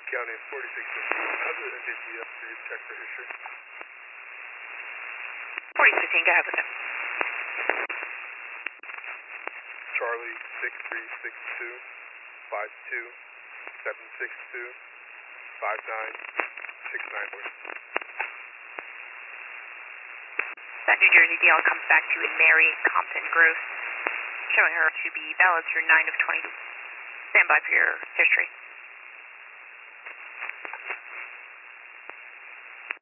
County 4615. How's the NJC up for you? Check for history. 4015, go ahead with it. Charlie 6362 52 762 5969. That New Jersey DL comes back to Mary Compton Gross, showing her to be valid through 9 of 20. Stand by for your history.